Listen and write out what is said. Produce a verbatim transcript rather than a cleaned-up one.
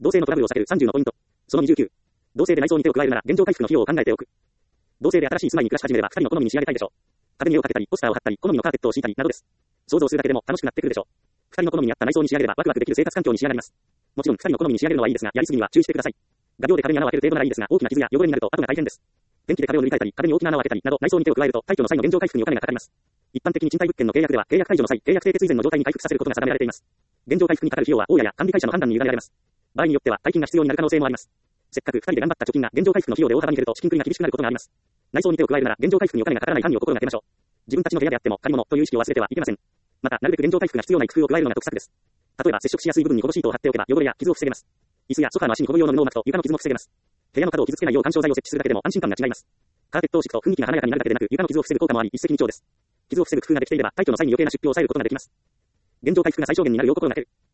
同性のトラブルを避けるさんじゅうのポイント。そのにじゅうきゅう。同性で内装に手を加えるなら現状回復の費用を考えておく。同性で新しい住まいに暮らし始めればふたりの好みに仕上げたいでしょう。壁に絵をかけたり、ポスターを貼ったり、好みのカーペットを敷いたりなどです。想像するだけでも楽しくなってくるでしょう。ふたりの好みに合った内装に仕上げればワクワクできる生活環境に仕上がります。もちろんふたりの好みに仕上げるのはいいですが、やりすぎには注意してください。画鋲で壁に穴を開ける程度ならいいですが、大きな傷や汚れになると後が大変です。電気で壁を塗り替えたり、壁に大きな穴を開けたりなど内装に手を加えると退去の際の現状回復にお金がかかります。一般的に賃貸物件の契約では契約解除の際、契約締結以前の状態に回復させることが定められています。現状回復にかかる費用は大家や管理会社の判断に委ねられます。場合によっては大金が必要になる可能性もあります。せっかくふたりで頑張った貯金が現状回復の費用で大幅に減ると資金繰りが厳しくなることがあります。内装に手を加えるなら現状回復にお金がかからない範囲を心がけましょう。自分たちの部屋であっても借り物という意識を忘れてはいけません。また、なるべく現状回復が必要ない工夫を加えるのが得策です。例えば接触しやすい部分にゴムシートを貼っておけば汚れや傷を防げます。椅子やソファーの足にゴム用の布を巻くと床の傷も防げます。部屋の角を傷つけないよう緩衝材を設置するだけでも安心感が違います。カーペットを敷くと雰囲気が華やかになるだけでなく床の傷を防ぐ効果もあり一石二鳥です。傷を防ぐ工夫ができていれば退去の際に余計な出費を抑えることができます。現状回復が最小限になるよう心がける。